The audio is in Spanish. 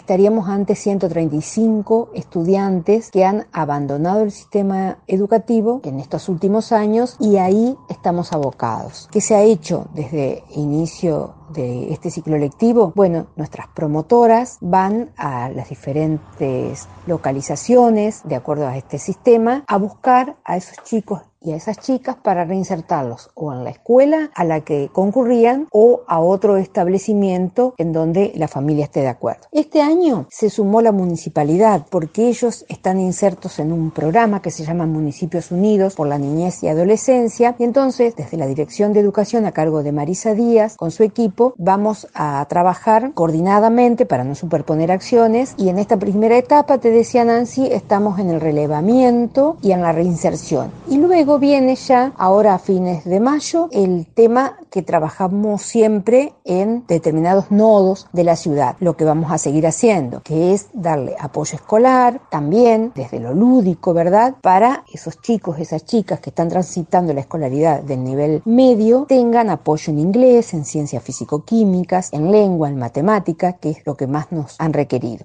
estaríamos ante 135 estudiantes que han abandonado el sistema educativo en estos últimos años y ahí estamos abocados. ¿Qué se ha hecho desde inicio de este ciclo lectivo? Bueno, nuestras promotoras van a las diferentes localizaciones de acuerdo a este sistema a buscar a esos chicos y a esas chicas para reinsertarlos o en la escuela a la que concurrían o a otro establecimiento en donde la familia esté de acuerdo. Este año se sumó la municipalidad porque ellos están insertos en un programa que se llama Municipios Unidos por la Niñez y Adolescencia, y entonces desde la Dirección de Educación a cargo de Marisa Díaz con su equipo vamos a trabajar coordinadamente para no superponer acciones, y en esta primera etapa, te decía Nancy, estamos en el relevamiento y en la reinserción, y luego viene ya, ahora a fines de mayo, el tema que trabajamos siempre en determinados nodos de la ciudad, lo que vamos a seguir haciendo, que es darle apoyo escolar, también desde lo lúdico, ¿verdad?, para esos chicos, esas chicas que están transitando la escolaridad del nivel medio, tengan apoyo en inglés, en ciencias físico-químicas, en lengua, en matemática, que es lo que más nos han requerido.